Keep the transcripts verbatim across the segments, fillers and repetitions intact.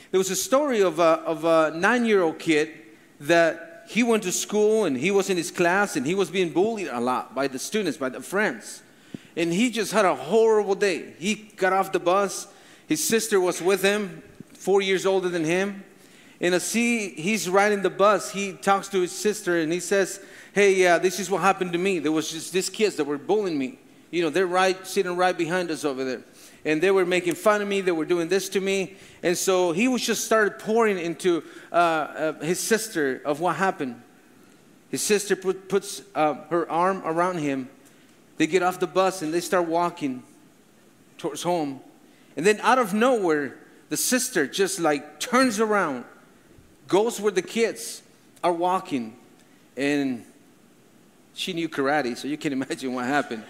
There was a story of a, of a nine-year-old kid that he went to school and he was in his class and he was being bullied a lot by the students, by the friends. And he just had a horrible day. He got off the bus. His sister was with him, four years older than him. And as he, he's riding the bus, he talks to his sister and he says, hey, yeah, this is what happened to me. There was just these kids that were bullying me. You know, they're right, sitting right behind us over there. And they were making fun of me. They were doing this to me. And so he was just started pouring into uh, uh, his sister of what happened. His sister put, puts uh, her arm around him. They get off the bus and they start walking towards home. And then out of nowhere, the sister just like turns around, goes where the kids are walking. And she knew karate, so you can imagine what happened.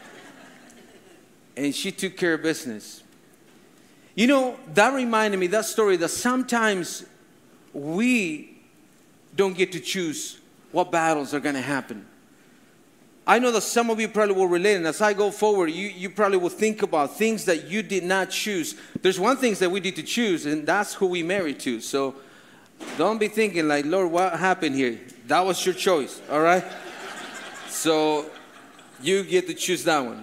And she took care of business. You know, that reminded me, that story, that sometimes we don't get to choose what battles are going to happen. I know that some of you probably will relate, and as I go forward, you, you probably will think about things that you did not choose. There's one thing that we did to choose, and that's who we married to. So don't be thinking like, Lord, what happened here? That was your choice, all right? So you get to choose that one.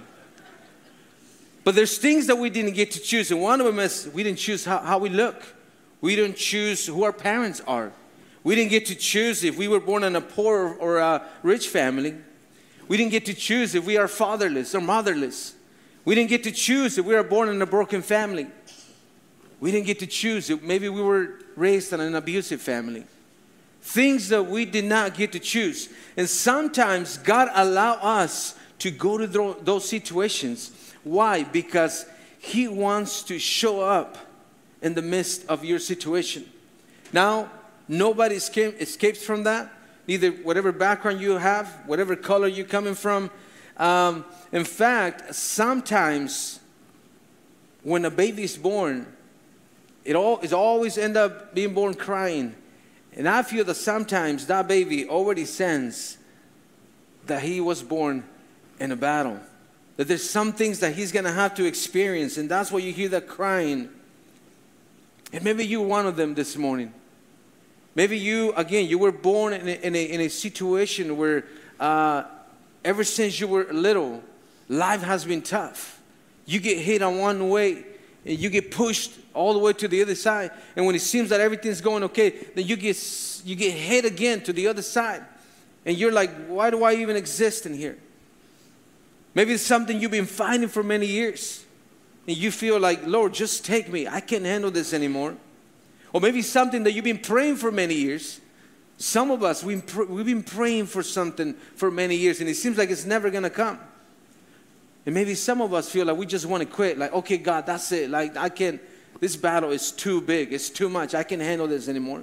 But there's things that we didn't get to choose, and one of them is we didn't choose how, how we look. We didn't choose who our parents are. We didn't get to choose if we were born in a poor or a rich family. We didn't get to choose if we are fatherless or motherless. We didn't get to choose if we are born in a broken family. We didn't get to choose if maybe we were raised in an abusive family. Things that we did not get to choose. And sometimes God allows us to go to those situations. Why? Because He wants to show up in the midst of your situation. Now, nobody escapes from that. Either whatever background you have, whatever color you're coming from. Um, in fact, sometimes when a baby is born, it all is always end up being born crying. And I feel that sometimes that baby already sends that he was born in a battle. That there's some things that he's going to have to experience. And that's why you hear that crying. And maybe you're one of them this morning. Maybe you, again, you were born in a, in a, in a situation where uh, ever since you were little, life has been tough. You get hit on one way and you get pushed all the way to the other side. And when it seems that everything's going okay, then you get, you get hit again to the other side. And you're like, why do I even exist in here? Maybe it's something you've been fighting for many years. And you feel like, Lord, just take me. I can't handle this anymore. Or maybe something that you've been praying for many years. Some of us, we've, we've been praying for something for many years, and it seems like it's never going to come. And maybe some of us feel like we just want to quit. Like, okay, God, that's it. Like, I can't, this battle is too big. It's too much. I can't handle this anymore.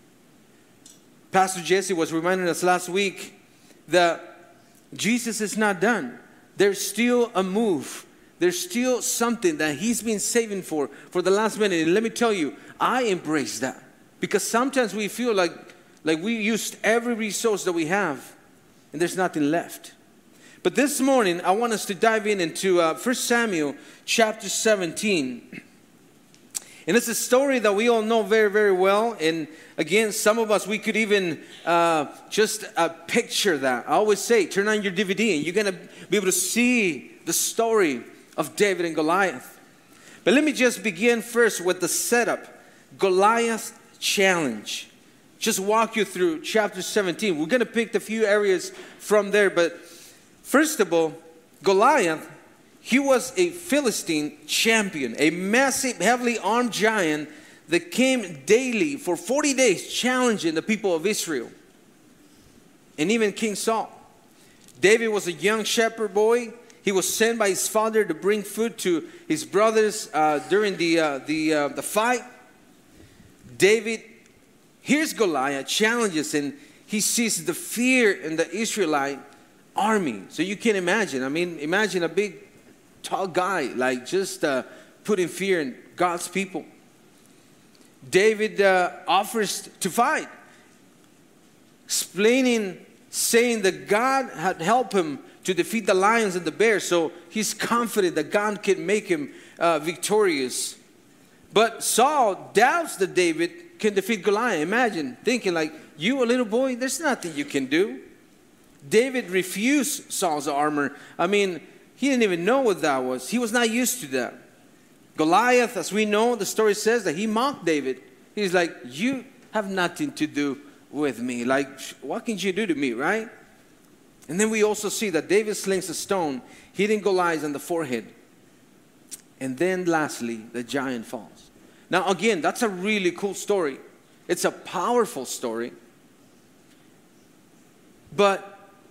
Pastor Jesse was reminding us last week that Jesus is not done. There's still a move. There's still something that He's been saving for, for the last minute. And let me tell you, I embrace that. Because sometimes we feel like, like we used every resource that we have, and there's nothing left. But this morning, I want us to dive in into uh, First Samuel chapter seventeen. And it's a story that we all know very, very well. And again, some of us, we could even uh, just uh, picture that. I always say, turn on your D V D and you're going to be able to see the story of David and Goliath. But let me just begin first with the setup. Goliath challenge. Just walk you through chapter seventeen. We're going to pick a few areas from there. But first of all, Goliath, he was a Philistine champion, a massive, heavily armed giant that came daily for forty days challenging the people of Israel. And even King Saul. David was a young shepherd boy. He was sent by his father to bring food to his brothers uh, during the, uh, the, uh, the fight. David hears Goliath, challenges, and he sees the fear in the Israelite army. So you can imagine. I mean, imagine a big, tall guy, like just uh, putting fear in God's people. David uh, offers to fight, explaining, saying that God had helped him to defeat the lions and the bears. So he's confident that God can make him uh, victorious. But Saul doubts that David can defeat Goliath. Imagine thinking like, you a little boy, there's nothing you can do. David refused Saul's armor. I mean, he didn't even know what that was. He was not used to that. Goliath, as we know, the story says that he mocked David. He's like, you have nothing to do with me. Like, what can you do to me, right? And then we also see that David slings a stone, hitting Goliath on the forehead. And then lastly, the giant falls. Now again, that's a really cool story. It's a powerful story. But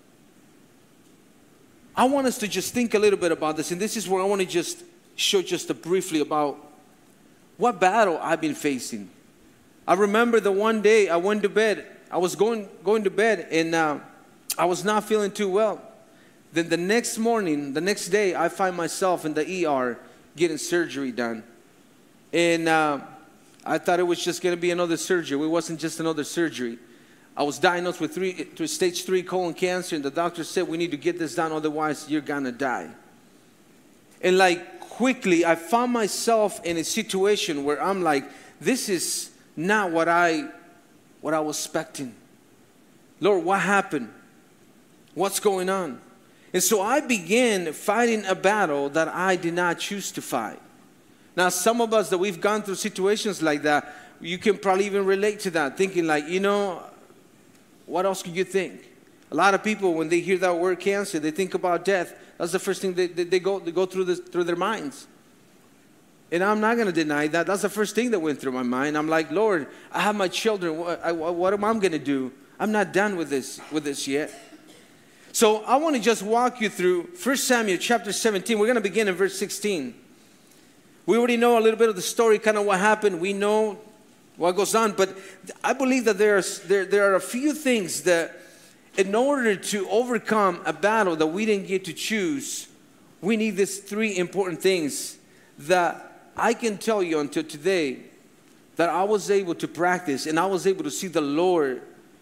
I want us to just think a little bit about this. And this is where I want to just show just a briefly about what battle I've been facing. I remember the one day I went to bed. I was going, going to bed and uh, I was not feeling too well. Then the next morning, the next day, I find myself in the E R getting surgery done. And uh, I thought it was just going to be another surgery. It wasn't just another surgery. I was diagnosed with three, stage three colon cancer, and the doctor said, we need to get this done, otherwise you're going to die. And like quickly, I found myself in a situation where I'm like, this is not what I, what I was expecting. Lord, what happened? What's going on? And so I began fighting a battle that I did not choose to fight. Now, some of us that we've gone through situations like that, you can probably even relate to that, thinking like, you know, what else could you think? A lot of people, when they hear that word cancer, they think about death. That's the first thing they, they, they go, they go through, this, through their minds. And I'm not going to deny that. That's the first thing that went through my mind. I'm like, Lord, I have my children. What, I, what am I going to do? I'm not done with this, with this yet. So I want to just walk you through First Samuel chapter seventeen. We're going to begin in verse sixteen. We already know a little bit of the story, kind of what happened. We know what goes on. But I believe that there's, there, there are a few things that in order to overcome a battle that we didn't get to choose, we need these three important things that I can tell you until today that I was able to practice, and I was able to see the Lord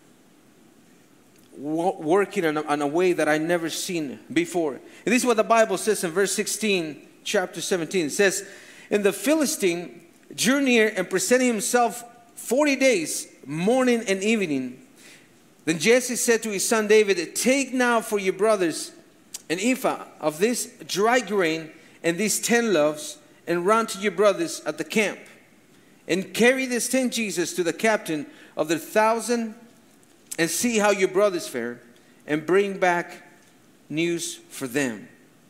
working in a, in a way that I never seen before. And this is what the Bible says in verse sixteen, chapter seventeen. It says, and the Philistine drew near and presented himself forty days, morning and evening. Then Jesse said to his son David, take now for your brothers an ephah of this dry grain and these ten loaves, and run to your brothers at the camp, and carry these ten Jesus to the captain of the thousand, and see how your brothers fare, and bring back news for them.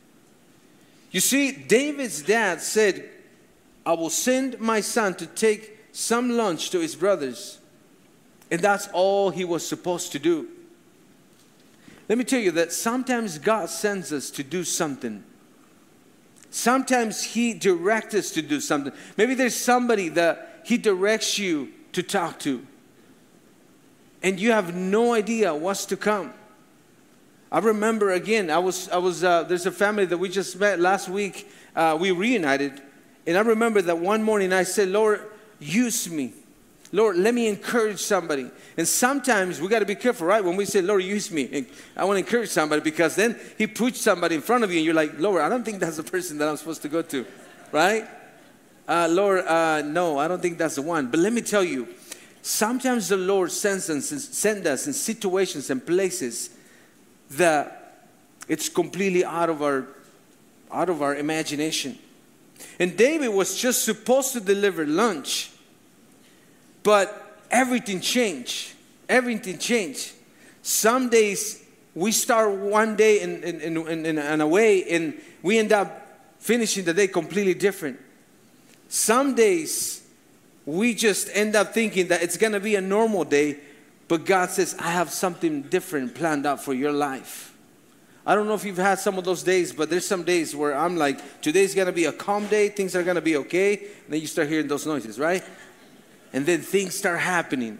You see, David's dad said, I will send my son to take some lunch to his brothers. And that's all he was supposed to do. Let me tell you that sometimes God sends us to do something. Sometimes he directs us to do something. Maybe there's somebody that he directs you to talk to, and you have no idea what's to come. I remember again, I was, I was. Uh, there's a family that we just met last week. Uh, we reunited, and I remember that one morning I said, Lord, use me. Lord, let me encourage somebody. And sometimes we got to be careful, right? When we say, Lord, use me, I want to encourage somebody, because then he puts somebody in front of you and you're like, Lord, I don't think that's the person that I'm supposed to go to, right? Uh, Lord, uh, no, I don't think that's the one. But let me tell you, sometimes the Lord sends us, send us in situations and places that it's completely out of our, out of our imagination. And David was just supposed to deliver lunch. But everything changed. Everything changed. Some days we start one day in, in, in, in, in a way, and we end up finishing the day completely different. Some days we just end up thinking that it's going to be a normal day, but God says, I have something different planned out for your life. I don't know if you've had some of those days, but there's some days where I'm like, today's going to be a calm day, things are going to be okay, and then you start hearing those noises, right? And then things start happening.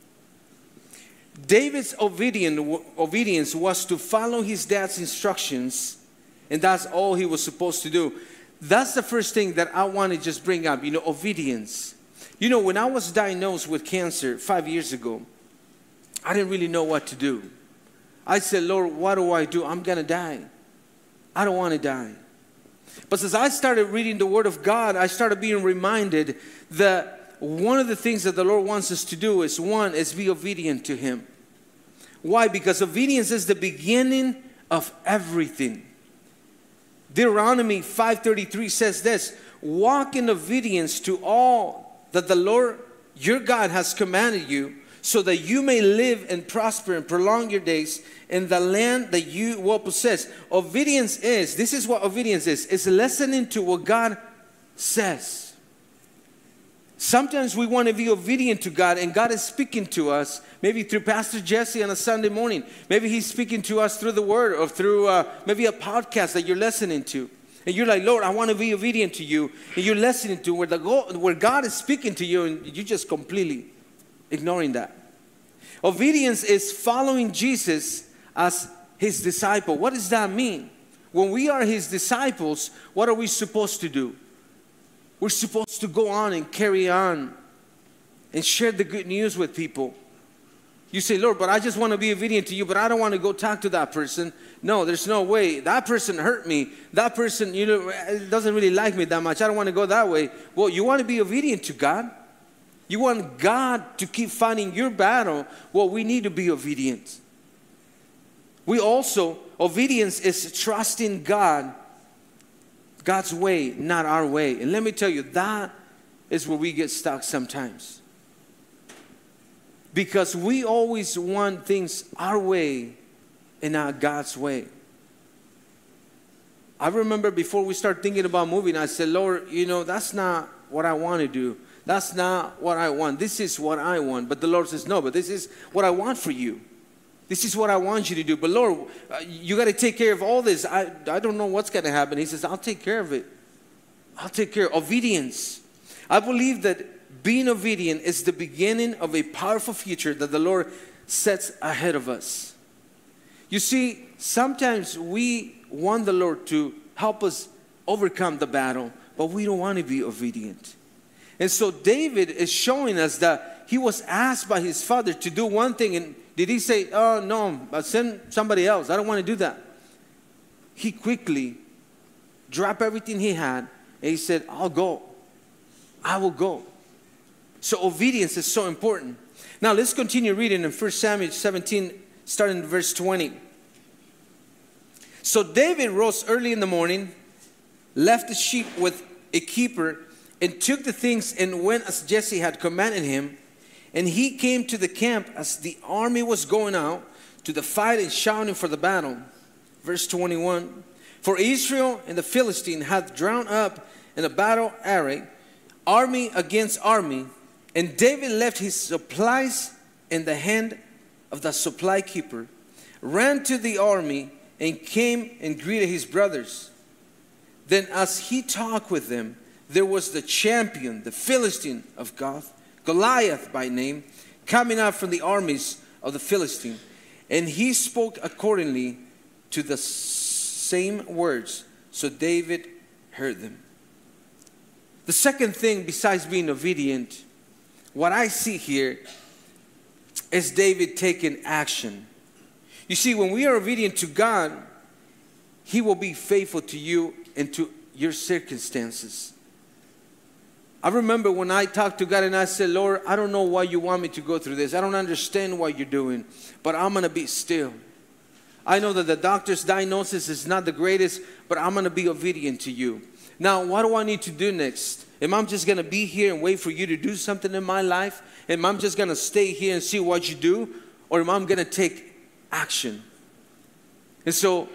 David's obedience was to follow his dad's instructions, and that's all he was supposed to do. That's the first thing that I want to just bring up, you know, obedience. You know, when I was diagnosed with cancer five years ago, I didn't really know what to do. I said, Lord, what do I do? I'm going to die. I don't want to die. But as I started reading the Word of God, I started being reminded that one of the things that the Lord wants us to do is, one, is be obedient to Him. Why? Because obedience is the beginning of everything. Deuteronomy five thirty-three says this, walk in obedience to all that the Lord your God has commanded you, so that you may live and prosper and prolong your days in the land that you will possess. Obedience is, this is what obedience is, it's listening to what God says. Sometimes we want to be obedient to God, and God is speaking to us, maybe through Pastor Jesse on a Sunday morning. Maybe He's speaking to us through the Word, or through uh, maybe a podcast that you're listening to. And you're like, Lord, I want to be obedient to you. And you're listening to where, the, where God is speaking to you, and you're just completely ignoring that. Obedience is following Jesus as His disciple. What does that mean? When we are His disciples, what are we supposed to do? We're supposed to go on and carry on and share the good news with people. You say, Lord, but I just want to be obedient to you, but I don't want to go talk to that person. No, there's no way. That person hurt me. That person, you know, doesn't really like me that much. I don't want to go that way. Well, you want to be obedient to God. You want God to keep fighting your battle. Well, we need to be obedient. We also, obedience is trusting God, God's way, not our way. And let me tell you, that is where we get stuck sometimes. Because we always want things our way and not God's way. I remember before we started thinking about moving, I said, Lord, you know, that's not what I want to do. That's not what I want. This is what I want. But the Lord says, no, but this is what I want for you. This is what I want you to do. But Lord, uh, you got to take care of all this. I, I don't know what's going to happen. He says, I'll take care of it. I'll take care of obedience. I believe that being obedient is the beginning of a powerful future that the Lord sets ahead of us. You see, sometimes we want the Lord to help us overcome the battle, but we don't want to be obedient. And so David is showing us that he was asked by his father to do one thing, and did he say, oh no, but send somebody else, I don't want to do that. He quickly dropped everything he had, and he said, I'll go. I will go. So obedience is so important. Now let's continue reading in First Samuel seventeen, starting in verse twenty. So David rose early in the morning, left the sheep with a keeper, and took the things and went as Jesse had commanded him. And he came to the camp as the army was going out to the fight and shouting for the battle. Verse twenty-one. For Israel and the Philistine hath drawn up in a battle array, army against army. And David left his supplies in the hand of the supply keeper, ran to the army, and came and greeted his brothers. Then as he talked with them, there was the champion, the Philistine of Gath, Goliath by name, coming out from the armies of the Philistine. And he spoke accordingly to the same words. So David heard them. The second thing, besides being obedient, what I see here is David taking action. You see, when we are obedient to God, He will be faithful to you and to your circumstances. I remember when I talked to God and I said, Lord, I don't know why you want me to go through this. I don't understand what you're doing, but I'm going to be still. I know that the doctor's diagnosis is not the greatest, but I'm going to be obedient to you. Now, what do I need to do next? Am I just going to be here and wait for you to do something in my life? Am I just going to stay here and see what you do? Or am I going to take action? And so,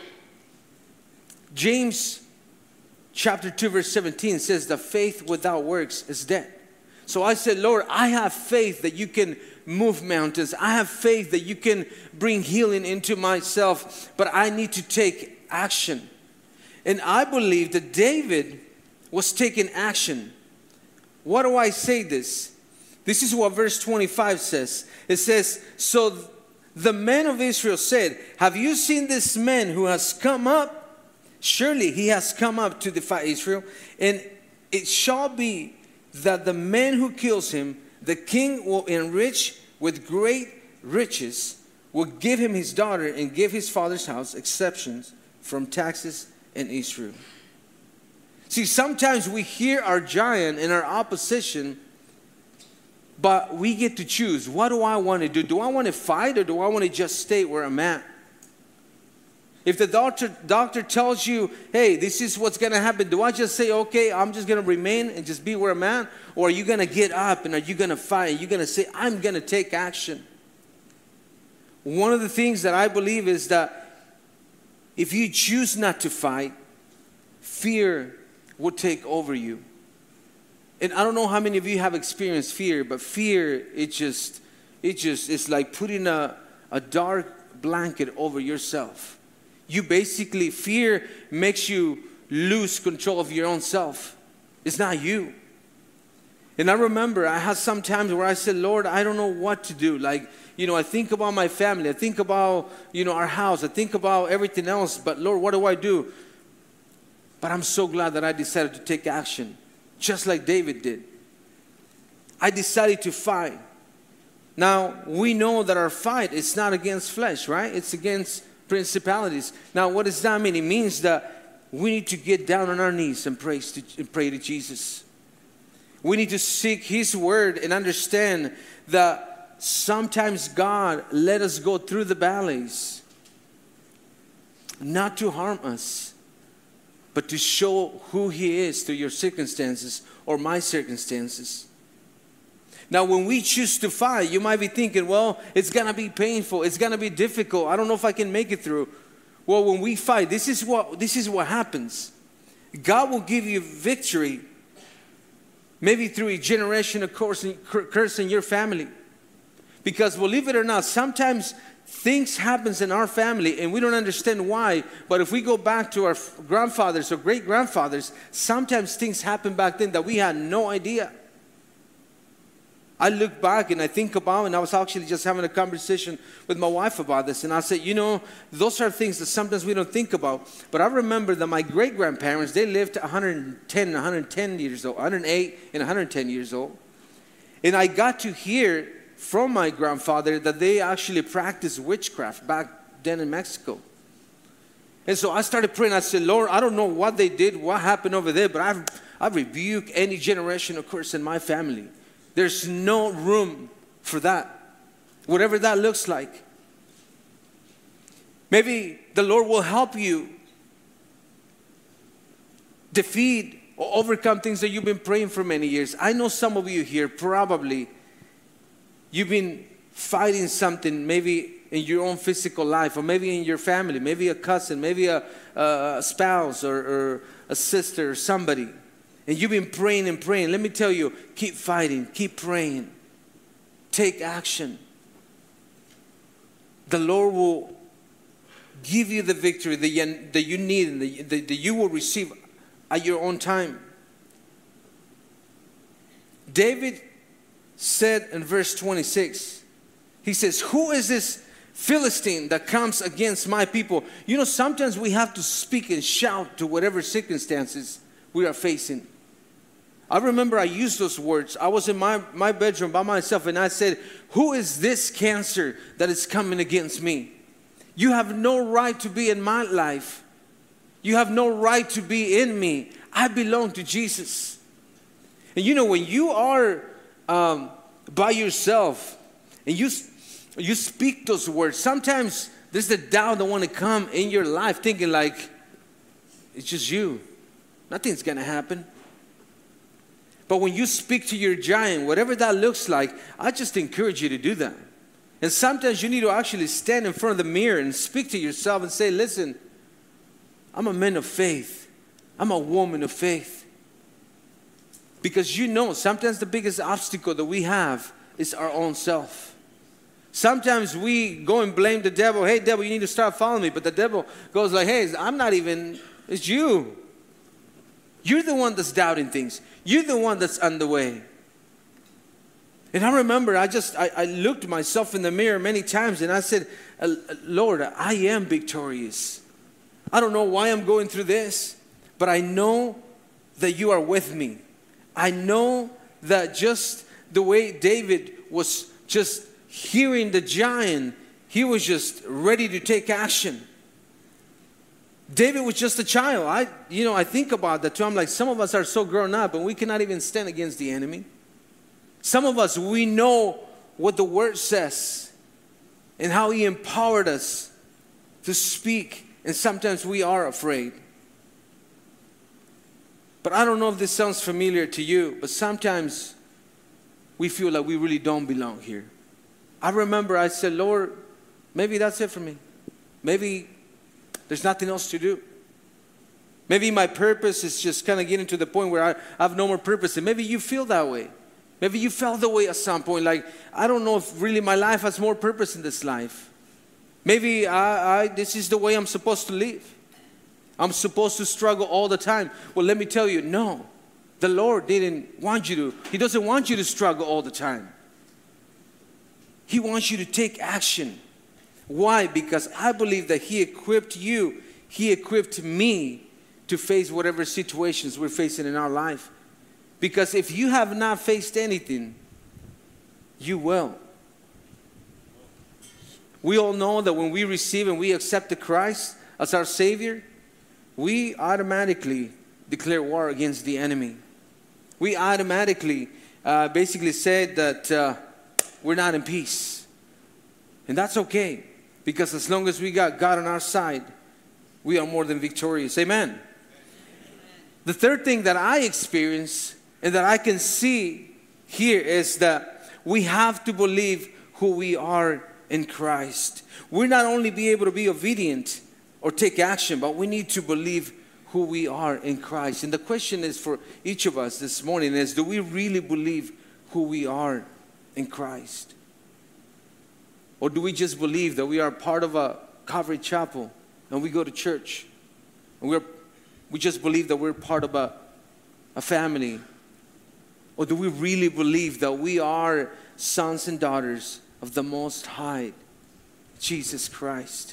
James chapter two verse seventeen says that faith without works is dead. So I said, Lord, I have faith that you can move mountains. I have faith that you can bring healing into myself, but I need to take action. And I believe that David was taking action. Why do I say this? This is what verse twenty-five says. It says, so the men of Israel said, have you seen this man who has come up? Surely he has come up to defy Israel. And it shall be that the man who kills him, the king will enrich with great riches, will give him his daughter and give his father's house exceptions from taxes in Israel. See, sometimes we hear our giant and our opposition, but we get to choose. What do I want to do? Do I want to fight, or do I want to just stay where I'm at? If the doctor, doctor tells you, hey, this is what's going to happen, do I just say, okay, I'm just going to remain and just be where I'm at? Or are you going to get up and are you going to fight? Are you going to say, I'm going to take action? One of the things that I believe is that if you choose not to fight, fear will take over you. And I don't know how many of you have experienced fear, but fear, it just, it just, it's like putting a, a dark blanket over yourself. You basically, fear makes you lose control of your own self. It's not you. And I remember I had some times where I said, Lord, I don't know what to do. Like, you know, I think about my family. I think about, you know, our house. I think about everything else. But Lord, what do I do? But I'm so glad that I decided to take action, just like David did. I decided to fight. Now, we know that our fight is not against flesh, right? It's against principalities. Now, what does that mean? It means that we need to get down on our knees and pray to, and pray to Jesus. We need to seek His word and understand that sometimes God let us go through the valleys, not to harm us, but to show who He is through your circumstances or my circumstances. Now, when we choose to fight, you might be thinking, well, it's going to be painful. It's going to be difficult. I don't know if I can make it through. Well, when we fight, this is what, this is what happens. God will give you victory, maybe through a generation of curse in your family. Because believe it or not, sometimes things happen in our family and we don't understand why. But if we go back to our grandfathers or great-grandfathers, sometimes things happened back then that we had no idea. I look back and I think about, and I was actually just having a conversation with my wife about this, and I said, you know, those are things that sometimes we don't think about. But I remember that my great-grandparents, they lived one hundred ten, one hundred ten years old, one hundred eight and one hundred ten years old. And I got to hear from my grandfather that they actually practiced witchcraft back then in Mexico. And so I started praying. I said, Lord, I don't know what they did, what happened over there, but I've, I've rebuked any generational curse in my family. There's no room for that, whatever that looks like. Maybe the Lord will help you defeat or overcome things that you've been praying for many years. I know some of you here, probably, you've been fighting something maybe in your own physical life, or maybe in your family, maybe a cousin, maybe a, a spouse or, or a sister or somebody. And you've been praying and praying. Let me tell you, keep fighting, keep praying. Take action. The Lord will give you the victory that you, that you need and that, that you will receive at your own time. David said in verse twenty-six, he says, who is this Philistine that comes against my people? You know, sometimes we have to speak and shout to whatever circumstances we are facing. I remember I used those words. I was in my, my bedroom by myself and I said, who is this cancer that is coming against me? You have no right to be in my life. You have no right to be in me. I belong to Jesus. And you know, when you are um, by yourself and you, you speak those words, sometimes there's the doubt that want to come in your life thinking like, it's just you. Nothing's going to happen. But when you speak to your giant, whatever that looks like, I just encourage you to do that. And sometimes you need to actually stand in front of the mirror and speak to yourself and say, listen, I'm a man of faith. I'm a woman of faith. Because you know, sometimes the biggest obstacle that we have is our own self. Sometimes we go and blame the devil. Hey, devil, you need to start following me. But the devil goes like, hey, I'm not even, it's you. You're the one that's doubting things. You're the one that's on the way. And I remember I just, I, I looked myself in the mirror many times and I said, Lord, I am victorious. I don't know why I'm going through this, but I know that you are with me. I know that just the way David was just hearing the giant, he was just ready to take action. David was just a child. I, you know, I think about that too. I'm like, some of us are so grown up and we cannot even stand against the enemy. Some of us, we know what the word says and how he empowered us to speak. And sometimes we are afraid. But I don't know if this sounds familiar to you, but sometimes we feel like we really don't belong here. I remember I said, Lord, maybe that's it for me. Maybe there's nothing else to do. Maybe my purpose is just kind of getting to the point where I, I have no more purpose. And maybe you feel that way. Maybe you felt the way at some point. Like, I don't know if really my life has more purpose in this life. Maybe I, I, this is the way I'm supposed to live. I'm supposed to struggle all the time. Well, let me tell you, no. The Lord didn't want you to. He doesn't want you to struggle all the time. He wants you to take action. Why? Because I believe that He equipped you, He equipped me to face whatever situations we're facing in our life. Because if you have not faced anything, you will. We all know that when we receive and we accept Christ as our Savior, we automatically declare war against the enemy. We automatically uh, basically said that uh, we're not in peace. And that's okay. Because as long as we got God on our side, we are more than victorious. Amen. Amen. The third thing that I experience and that I can see here is that we have to believe who we are in Christ. We're not only be able to be obedient or take action, but we need to believe who we are in Christ. And the question is for each of us this morning is, do we really believe who we are in Christ? Or do we just believe that we are part of a Calvary Chapel and we go to church and we're, we just believe that we're part of a, a family? Or do we really believe that we are sons and daughters of the Most High, Jesus Christ?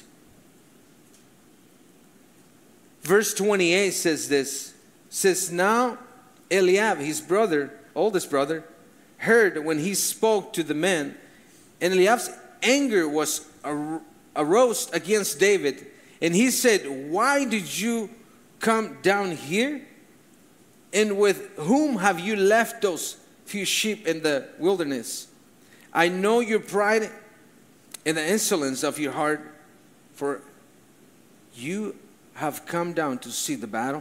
Verse twenty-eight says this, says, now Eliab, his brother, oldest brother, heard when he spoke to the men, and Eliab's anger was ar- arose against David, and he said, why did you come down here? And with whom have you left those few sheep in the wilderness? I know your pride and the insolence of your heart, for you have come down to see the battle.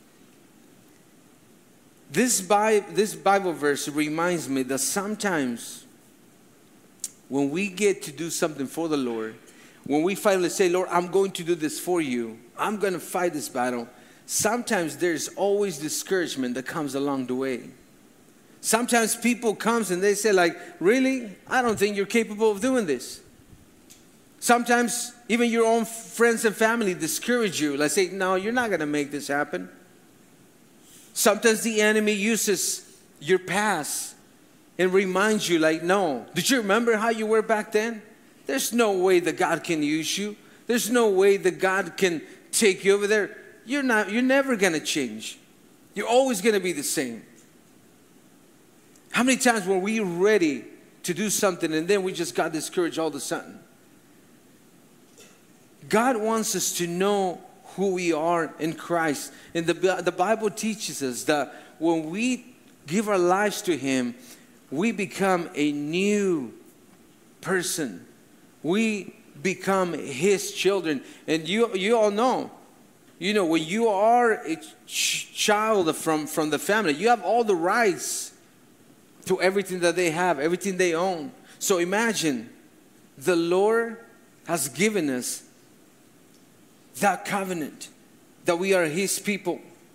This Bible, this Bible verse reminds me that sometimes when we get to do something for the Lord, when we finally say, Lord, I'm going to do this for you, I'm going to fight this battle, sometimes there's always discouragement that comes along the way. Sometimes people come and they say like, really? I don't think you're capable of doing this. Sometimes even your own friends and family discourage you. Like say, no, you're not going to make this happen. Sometimes the enemy uses your past and reminds you like, no, did you remember how you were back then? There's no way that God can use you. There's no way that God can take you over there. You're not, you're never going to change. You're always going to be the same. How many times were we ready to do something and then we just got discouraged all of a sudden? God wants us to know who we are in Christ. And the, the Bible teaches us that when we give our lives to Him, we become a new person. We become His children. And you, you all know, you know, when you are a ch- child from, from the family, you have all the rights to everything that they have, everything they own. So imagine, the Lord has given us that covenant, that we are His people.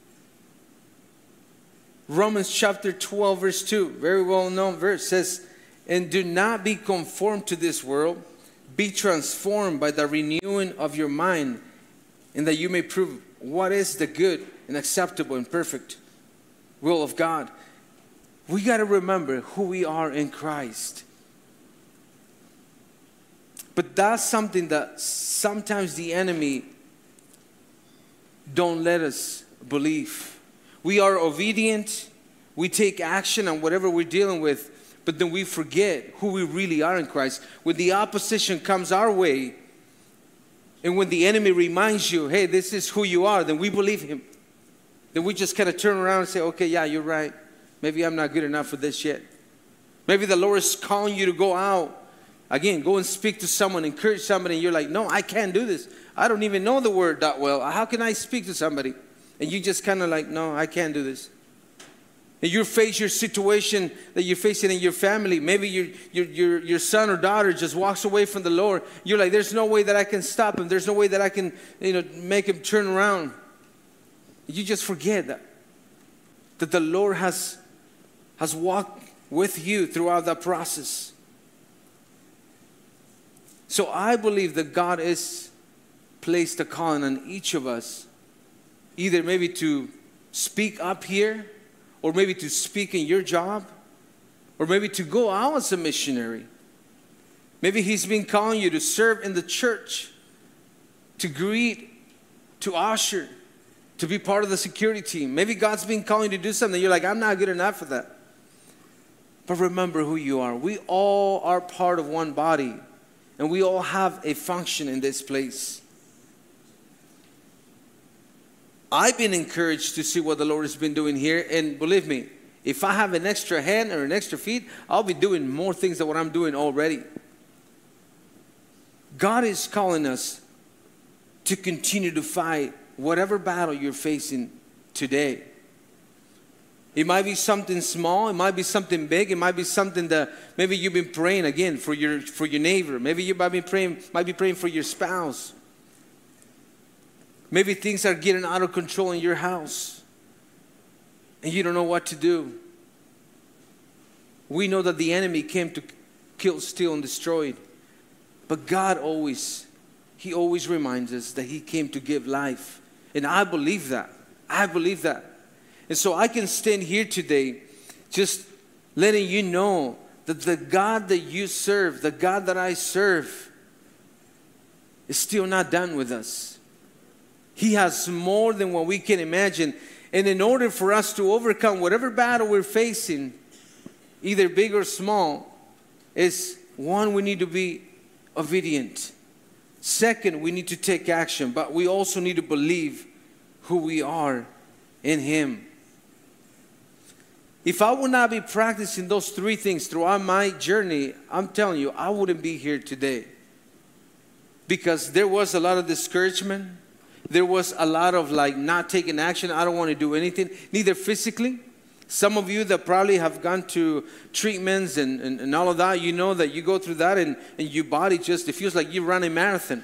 Romans chapter twelve verse two, very well known verse, says, and do not be conformed to this world, be transformed by the renewing of your mind, and that you may prove what is the good and acceptable and perfect will of God. We got to remember who we are in Christ. But that's something that sometimes the enemy don't let us believe. We are obedient. We take action on whatever we're dealing with. But then we forget who we really are in Christ. When the opposition comes our way, And when the enemy reminds you, hey, this is who you are, then we believe him. Then we just kind of turn around and say, okay, yeah, you're right. Maybe I'm not good enough for this yet. Maybe the Lord is calling you to go out. Again, go and speak to someone, encourage somebody, and you're like, no, I can't do this. I don't even know the word that well. How can I speak to somebody? And you just kind of like, no, I can't do this. And you face your situation that you're facing in your family. Maybe your, your, your, your son or daughter just walks away from the Lord. You're like, there's no way that I can stop him. There's no way that I can, you know, make him turn around. You just forget that. That the Lord has, has walked with you throughout that process. So I believe that God has placed a calling on each of us. Either maybe to speak up here, or maybe to speak in your job, or maybe to go out as a missionary. Maybe He's been calling you to serve in the church, to greet, to usher, to be part of the security team. Maybe God's been calling you to do something. You're like, I'm not good enough for that. But remember who you are. We all are part of one body, and we all have a function in this place. I've been encouraged to see what the Lord has been doing here. And believe me, if I have an extra hand or an extra feet, I'll be doing more things than what I'm doing already. God is calling us to continue to fight whatever battle you're facing today. It might be something small. It might be something big. It might be something that maybe you've been praying again for your, for your neighbor. Maybe you might be praying, might be praying for your spouse. Maybe things are getting out of control in your house and you don't know what to do. We know that the enemy came to kill, steal, and destroy. But God always, He always reminds us that He came to give life. And I believe that. I believe that. And so I can stand here today just letting you know that the God that you serve, the God that I serve, is still not done with us. He has more than what we can imagine. And in order for us to overcome whatever battle we're facing, either big or small, is one, we need to be obedient. Second, we need to take action. But we also need to believe who we are in Him. If I would not be practicing those three things throughout my journey, I'm telling you, I wouldn't be here today. Because there was a lot of discouragement. There was a lot of like not taking action. I don't want to do anything, neither physically. Some of you that probably have gone to treatments and, and, and all of that, you know that you go through that and, and your body just, it feels like you run a marathon.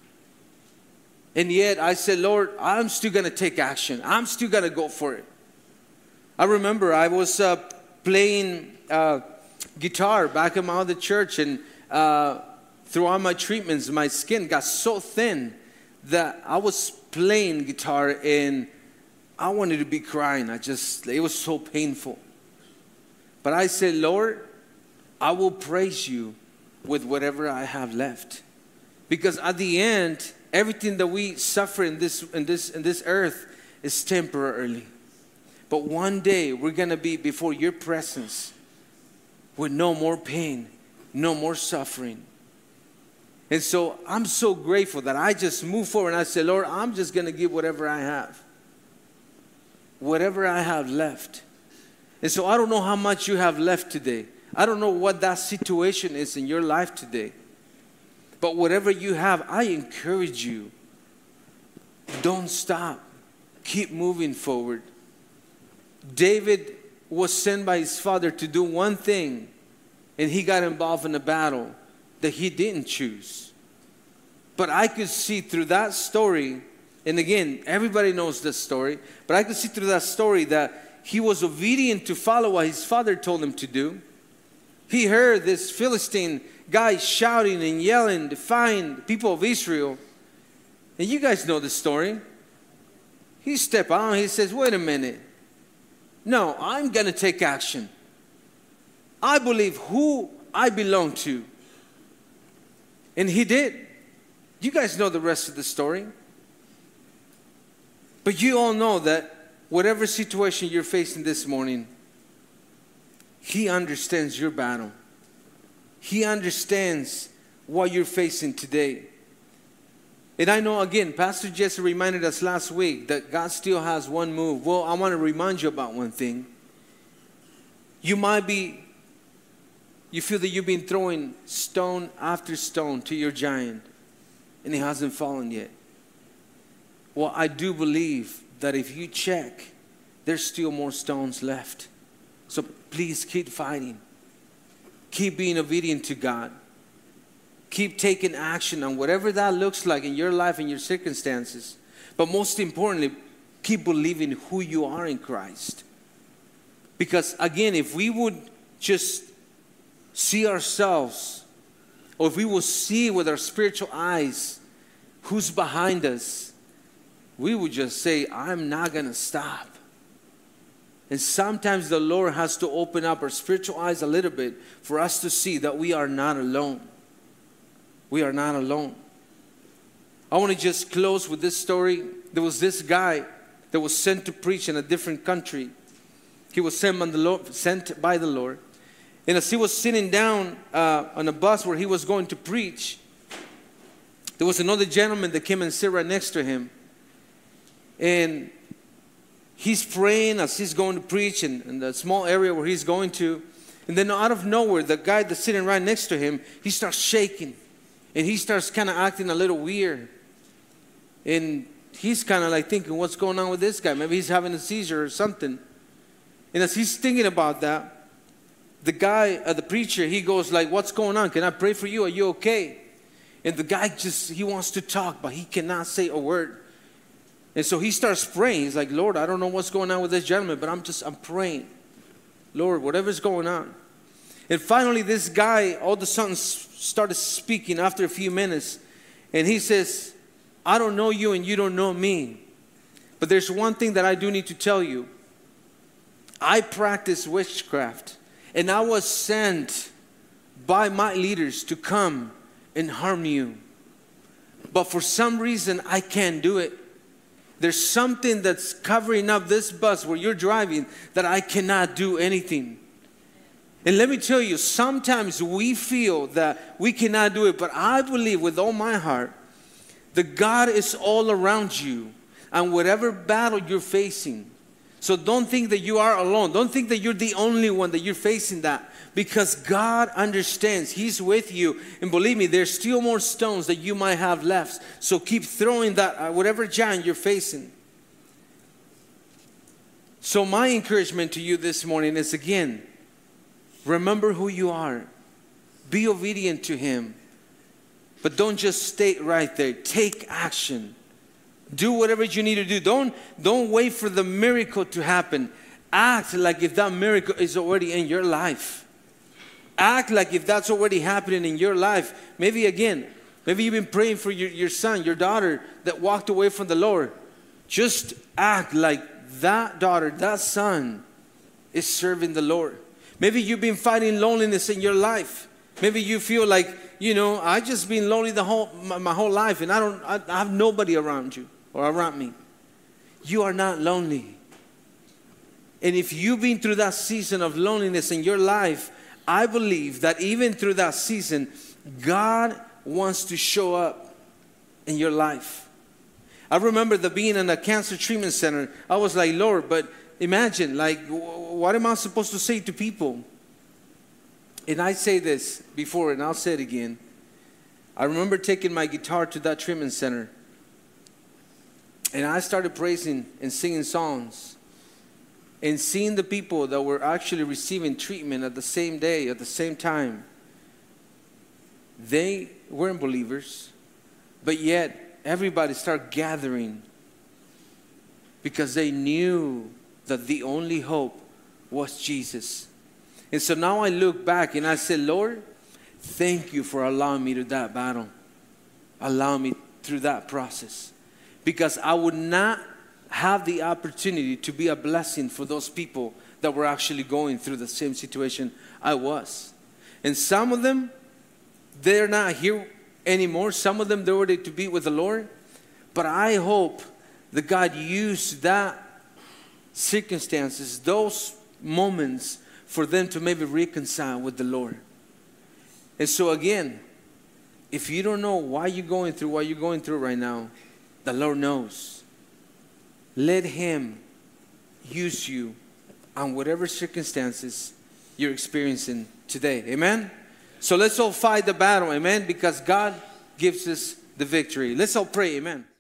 And yet I said, Lord, I'm still going to take action. I'm still going to go for it. I remember I was uh, playing uh, guitar back in my other church, and uh, throughout my treatments, my skin got so thin that I was playing guitar and I wanted to be crying. I just, it was so painful. But I said, Lord, I will praise you with whatever I have left. Because at the end, everything that we suffer in this, in this, in this earth is temporarily. But one day we're going to be before your presence with no more pain, no more suffering. And so I'm so grateful that I just moved forward and I said, Lord, I'm just going to give whatever I have. Whatever I have left. And so I don't know how much you have left today. I don't know what that situation is in your life today. But whatever you have, I encourage you. Don't stop. Keep moving forward. David was sent by his father to do one thing, and he got involved in a battle that he didn't choose. But I could see through that story, and again, everybody knows this story, but I could see through that story that he was obedient to follow what his father told him to do. He heard this Philistine guy shouting and yelling, defying the people of Israel. And you guys know the story. He stepped out and he says, wait a minute. No, I'm going to take action. I believe who I belong to. And he did. You guys know the rest of the story. But you all know that whatever situation you're facing this morning, He understands your battle. He understands what you're facing today. And I know, again, Pastor Jesse reminded us last week that God still has one move. Well, I want to remind you about one thing. You might be, you feel that you've been throwing stone after stone to your giant, and it hasn't fallen yet. Well, I do believe that if you check, there's still more stones left. So please keep fighting. Keep being obedient to God. Keep taking action on whatever that looks like in your life and your circumstances. But most importantly, keep believing who you are in Christ. Because again, if we would just see ourselves, or if we will see with our spiritual eyes who's behind us, we would just say, I'm not going to stop. And sometimes the Lord has to open up our spiritual eyes a little bit for us to see that we are not alone. We are not alone. I want to just close with this story. There was this guy that was sent to preach in a different country. He was sent by the Lord. Sent by the Lord. And as he was sitting down uh, on a bus where he was going to preach, there was another gentleman that came and sat right next to him. And he's praying as he's going to preach in, in the small area where he's going to. And then out of nowhere, the guy that's sitting right next to him, he starts shaking. And he starts kind of acting a little weird. And he's kind of like thinking, what's going on with this guy? Maybe he's having a seizure or something. And as he's thinking about that, the guy, uh, the preacher, he goes like, what's going on? Can I pray for you? Are you okay? And the guy just, he wants to talk, but he cannot say a word. And so he starts praying. He's like, Lord, I don't know what's going on with this gentleman, but I'm just, I'm praying. Lord, whatever's going on. And finally, this guy all of a sudden started speaking after a few minutes. And he says, I don't know you and you don't know me. But there's one thing that I do need to tell you. I practice witchcraft. And I was sent by my leaders to come and harm you. But for some reason, I can't do it. There's something that's covering up this bus where you're driving that I cannot do anything. And let me tell you, sometimes we feel that we cannot do it, but I believe with all my heart that God is all around you and whatever battle you're facing. So don't think that you are alone. Don't think that you're the only one that you're facing that, because God understands. He's with you. And believe me, there's still more stones that you might have left. So keep throwing that, uh, whatever giant you're facing. So my encouragement to you this morning is, again, remember who you are. Be obedient to Him. But don't just stay right there. Take action. Do whatever you need to do. Don't, don't wait for the miracle to happen. Act like if that miracle is already in your life. Act like if that's already happening in your life. Maybe again, maybe you've been praying for your, your son, your daughter that walked away from the Lord. Just act like that daughter, that son is serving the Lord. Maybe you've been fighting loneliness in your life. Maybe you feel like, you know, I just been lonely the whole my, my whole life, and I don't I, I have nobody around you or around me. You are not lonely. And if you've been through that season of loneliness in your life, I believe that even through that season, God wants to show up in your life. I remember the being in a cancer treatment center. I was like, Lord, but imagine, like, what am I supposed to say to people? And I say this before, and I'll say it again. I remember taking my guitar to that treatment center, and I started praising and singing songs, and seeing the people that were actually receiving treatment at the same day, at the same time. They weren't believers, but yet everybody started gathering because they knew that the only hope was Jesus. And so now I look back and I say, Lord, thank you for allowing me to that battle. Allow me through that process. Because I would not have the opportunity to be a blessing for those people that were actually going through the same situation I was. And some of them, they're not here anymore. Some of them, they're ready to be with the Lord. But I hope that God used that circumstances, those moments, for them to maybe reconcile with the Lord. And so again, if you don't know why you're going through what you're going through right now, the Lord knows. Let Him use you on whatever circumstances you're experiencing today. Amen? So let's all fight the battle. Amen? Because God gives us the victory. Let's all pray. Amen.